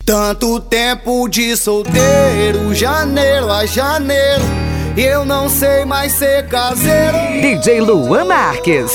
Tanto tempo de solteiro, janeiro a janeiro, e eu não sei mais ser caseiro. DJ Luan Marques.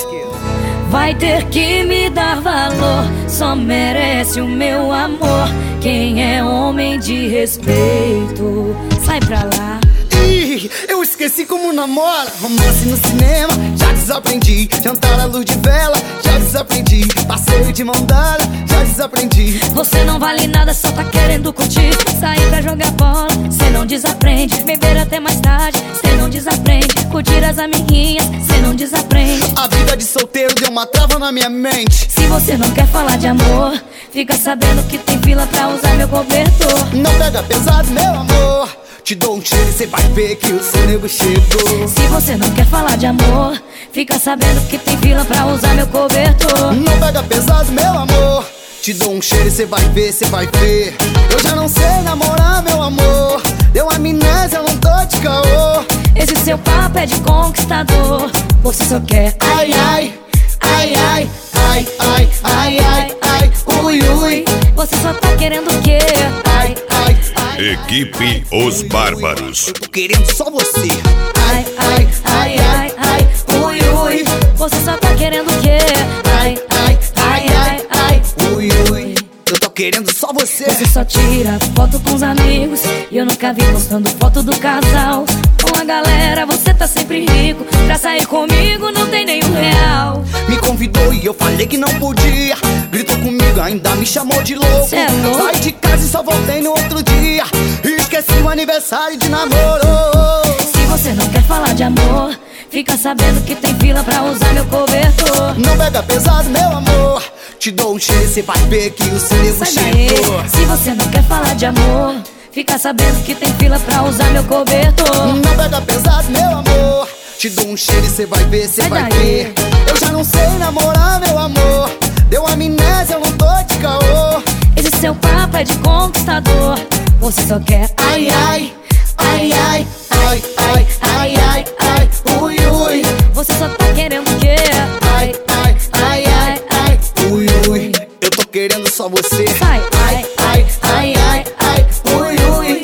Vai ter que me dar valor, só merece o meu amor quem é homem de respeito. Sai pra lá. Ih, eu esqueci como namora. Romance no cinema, já desaprendi. Jantar à luz de vela, já desaprendi. Passeio de mão dada, já desaprendi. Você não vale nada, só tá querendo curtir. Sair pra jogar bola, cê não desaprende. Beber até mais tarde, cê não desaprende. Curtir as amiguinhas, cê não desaprende. A vida de solteiro deu uma trava na minha mente. Se você não quer falar de amor, fica sabendo que tem fila pra usar meu cobertor. Não pega pesado, meu amor. Te dou um cheiro e cê vai ver que o seu nego chegou. Se você não quer falar de amor, fica sabendo que tem fila pra usar meu cobertor. Não pega pesado, meu amor. Te dou um cheiro e cê vai ver, cê vai ver. Eu já não sei namorar, meu amor. Deu amnésia, eu não tô de caô. Esse seu papo é de conquistador. Você só quer ai, ai, ai, ai, ai, ai, ai, ai, ai, ui, ui. Você só tá querendo o quê? Ai, ai, ai. Equipe Os Bárbaros. Eu tô querendo só você. Ai, ai, ai, ai, ai, ui, ui. Você só tá querendo o quê? Ai, ai, ai, ai, ai, ui, ui. Eu tô querendo só você. Você só tira foto com os amigos e eu nunca vi postando foto do casal. Com a galera você tá sempre rico. Pra sair comigo não tem nenhum real. Me convidou e eu falei que não podia. Gritou comigo, ainda me chamou de louco. Cê é louco? Saí de casa e só voltei no outro dia. E esqueci o aniversário de namoro. Se você não quer falar de amor, fica sabendo que tem fila pra usar meu cobertor. Não pega pesado, meu amor. Te dou um cheiro e cê vai ver que o seu nego chegou. Se você não quer falar de amor, fica sabendo que tem fila pra usar meu cobertor. Não pega pesado, meu amor. Te dou um cheiro e cê vai ver, cê vai ver. Eu já não sei namorar, meu amor. Deu amnésia, eu não tô de caô. Esse seu papo é de conquistador. Você só quer ai, ai, ai, ai, ai, ai, ai, ai, ai, ui, ui. Você só tá querendo o quê? Ai, ai, ai, ai, ai, ui, ui. Eu tô querendo só você. Sai, ai, ai, ai, ai, ai, ui, ui.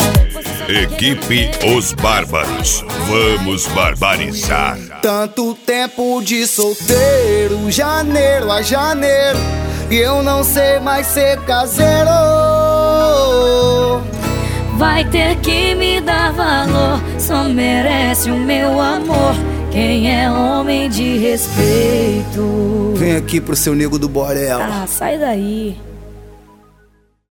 Equipe Os Bárbaros. Vamos barbarizar. Tanto tempo de solteiro, janeiro a janeiro, e eu não sei mais ser caseiro. Vai ter que me dar valor, só merece o meu amor quem é homem de respeito. Vem aqui pro seu nego do Borel. Ah, sai daí.